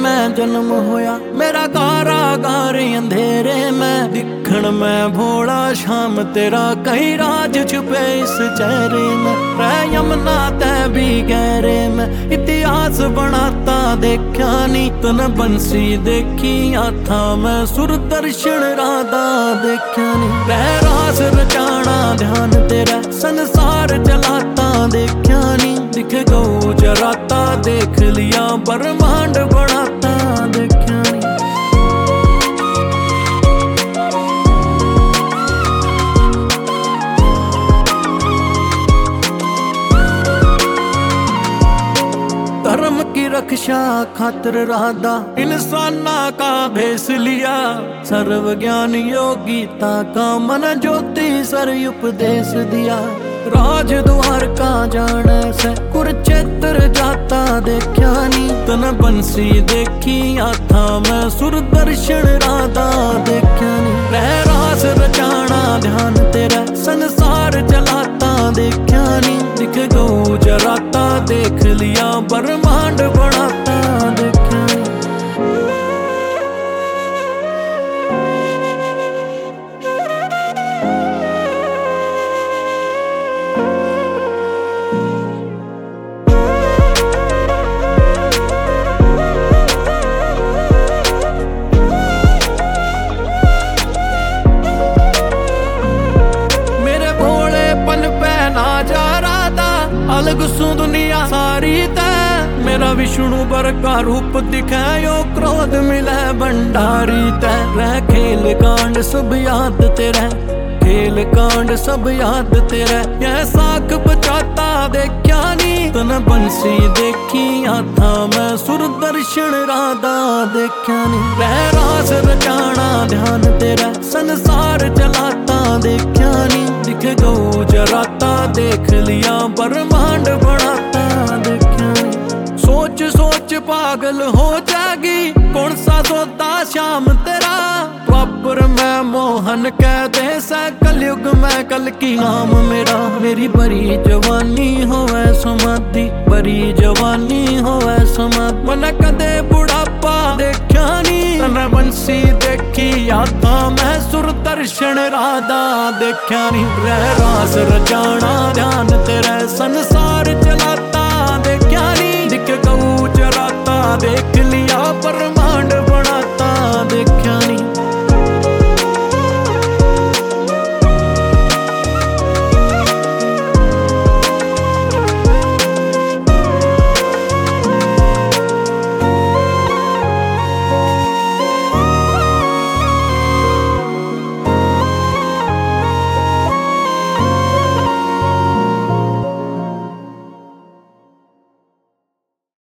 मैं जन्म होया, मेरा गारा गारे अंधेरे में। दिखण में भोला शाम तेरा, कई राज छुपे इस चेहरे में। रै यमुना तै भी गहरे में, इतिहास बनाता देखा नी। तन बंसी देखी था मैं, सुर दर्शन राधा देखा नी। रै रास रचाना ध्यान तेरा, संसार चलाता देखा नी। दिख गौ जराता देख लिया, ब्रह्मांड बढ़ाता देखा नी। धर्म की रक्षा खातिर राधा, इंसाना का भेस लिया। सर्व ज्ञान योगिता का, मन ज्योति सर उपदेश दिया। राज द्वार का जाने से, कुरुक्षेत्र जाता देखा नी। तन बंसी देखी था मैं, सुर दर्शन राधा देखा नी। रै रास रचाना ध्यान तेरा, संसार चलाता देखा नी। दिख गौ जराता देख लिया, ब्रह्मांड बढ़ाता देखा नी। अलग सु दुनिया सारी तै, मेरा विष्णु बर का रूप दिखायो। क्रोध मिले भंडारी तै, रह खेल कांड सब याद तेरा। खेल कांड सब याद तेरा, यह साख बचाता देखा नी। तन बंसी देखी था मैं, सुर दर्शन राधा देखा नी। रै रास रचाना ध्यान तेरा, संसार चलाता देखा नी। दिख गौ जराता देख लिया, ब्रह्मांड बढ़ाता देखा नी। सोच सोच पागल हो जाएगी, कौन सा सौदा श्याम तेरा। द्वापर में मोहन कह दे सा, कलयुग में कल की नाम मेरा। मेरी बड़ी जवानी होवे समाधि, बड़ी जवानी होवे समाधि। मन कदे बुढ़ापा देखा नी। तन बंसी देखी था मैं, सुर दर्शन राधा देखा नी। रै रास रचाना ध्यान तेरा, संसार चलाता देखा नी। दिख गौ जराता देख लिया, पर